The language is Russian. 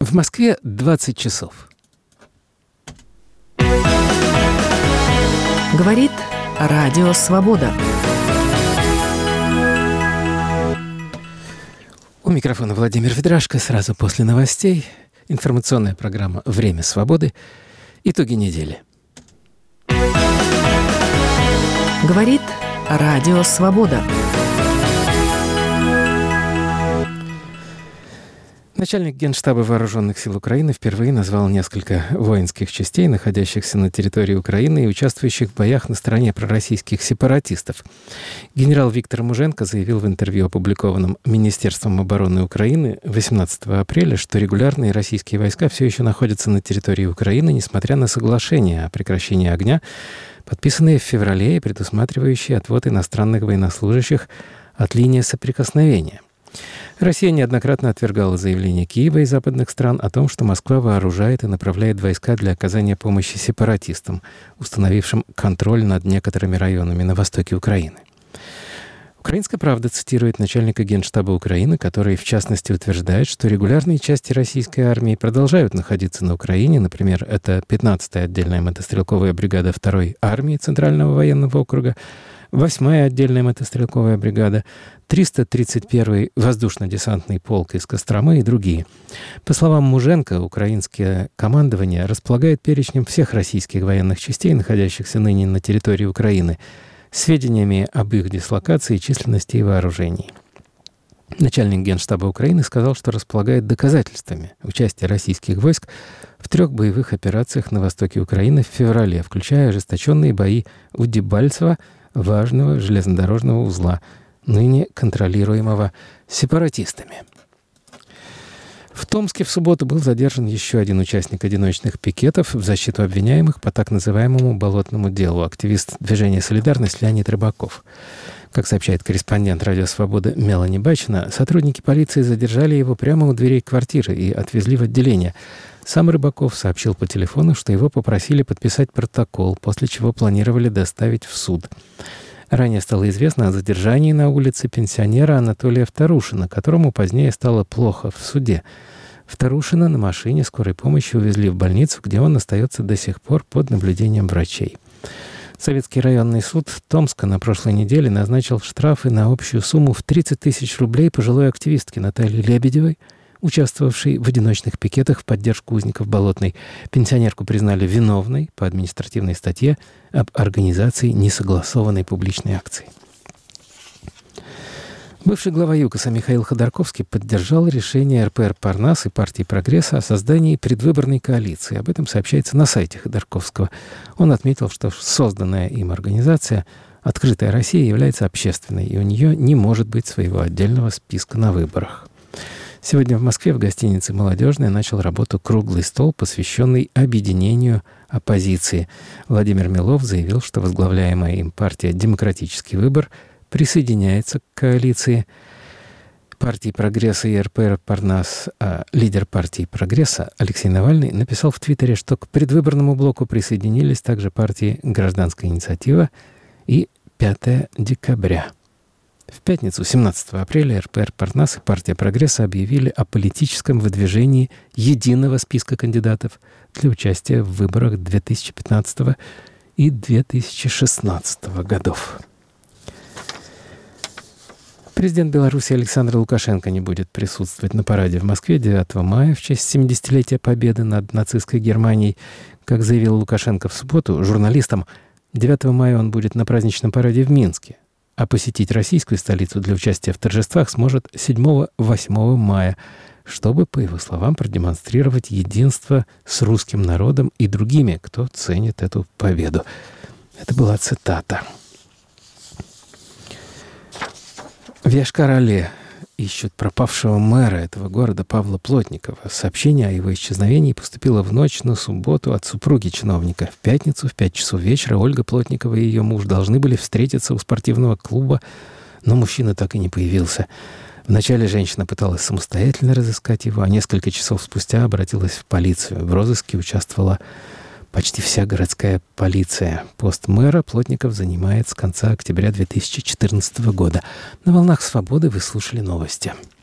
В Москве 20 часов. Говорит Радио Свобода. У микрофона Владимир Ведрашко. Сразу после новостей информационная программа «Время свободы». Итоги недели. Говорит Радио Свобода. Начальник Генштаба Вооруженных сил Украины впервые назвал несколько воинских частей, находящихся на территории Украины и участвующих в боях на стороне пророссийских сепаратистов. Генерал Виктор Муженко заявил в интервью, опубликованном Министерством обороны Украины 18 апреля, что регулярные российские войска все еще находятся на территории Украины, несмотря на соглашение о прекращении огня, подписанные в феврале и предусматривающие отвод иностранных военнослужащих от линии соприкосновения. Россия неоднократно отвергала заявления Киева и западных стран о том, что Москва вооружает и направляет войска для оказания помощи сепаратистам, установившим контроль над некоторыми районами на востоке Украины. «Украинская правда» цитирует начальника Генштаба Украины, который, в частности, утверждает, что регулярные части российской армии продолжают находиться на Украине. Например, это 15-я отдельная мотострелковая бригада 2-й армии Центрального военного округа, 8-я отдельная мотострелковая бригада, 331-й воздушно-десантный полк из Костромы и другие. По словам Муженко, украинское командование располагает перечнем всех российских военных частей, находящихся ныне на территории Украины, сведениями об их дислокации, численности и вооружении. Начальник Генштаба Украины сказал, что располагает доказательствами участия российских войск в 3 боевых операциях на востоке Украины в феврале, включая ожесточенные бои у Дебальцево, важного железнодорожного узла, ныне контролируемого сепаратистами. В Томске в субботу был задержан еще один участник одиночных пикетов в защиту обвиняемых по так называемому болотному делу, активист движения «Солидарность» Леонид Рыбаков. Как сообщает корреспондент «Радио Свобода» Мелани Бачина, сотрудники полиции задержали его прямо у дверей квартиры и отвезли в отделение. Сам Рыбаков сообщил по телефону, что его попросили подписать протокол, после чего планировали доставить в суд. Ранее стало известно о задержании на улице пенсионера Анатолия Вторушина, которому позднее стало плохо в суде. Вторушина на машине скорой помощи увезли в больницу, где он остается до сих пор под наблюдением врачей. Советский районный суд Томска на прошлой неделе назначил штрафы на общую сумму в 30 тысяч рублей пожилой активистке Наталье Лебедевой, участвовавшей в одиночных пикетах в поддержку узников Болотной. Пенсионерку признали виновной по административной статье об организации несогласованной публичной акции. Бывший глава ЮКОСа Михаил Ходорковский поддержал решение РПР «Парнас» и партии «Прогресса» о создании предвыборной коалиции. Об этом сообщается на сайте Ходорковского. Он отметил, что созданная им организация «Открытая Россия» является общественной, и у нее не может быть своего отдельного списка на выборах. Сегодня в Москве в гостинице «Молодежная» начал работу круглый стол, посвященный объединению оппозиции. Владимир Милов заявил, что возглавляемая им партия «Демократический выбор» присоединяется к коалиции партии «Прогресса» и РПР «Парнас», а лидер партии «Прогресса» Алексей Навальный написал в Твиттере, что к предвыборному блоку присоединились также партии «Гражданская инициатива» и «5 декабря». В пятницу, 17 апреля, РПР «Парнас» и партия «Прогресса» объявили о политическом выдвижении единого списка кандидатов для участия в выборах 2015 и 2016 годов. Президент Беларуси Александр Лукашенко не будет присутствовать на параде в Москве 9 мая в честь 70-летия победы над нацистской Германией. Как заявил Лукашенко в субботу журналистам, 9 мая он будет на праздничном параде в Минске, а посетить российскую столицу для участия в торжествах сможет 7-8 мая, чтобы, по его словам, продемонстрировать единство с русским народом и другими, кто ценит эту победу. Это была цитата. В Йошкар-Оле ищут пропавшего мэра этого города Павла Плотникова. Сообщение о его исчезновении поступило в ночь на субботу от супруги чиновника. В пятницу в 5 часов вечера Ольга Плотникова и ее муж должны были встретиться у спортивного клуба, но мужчина так и не появился. Вначале женщина пыталась самостоятельно разыскать его, а несколько часов спустя обратилась в полицию. В розыске участвовала почти вся городская полиция. Пост мэра Плотников занимает с конца октября 2014 года. На «Волнах Свободы» вы слушали новости.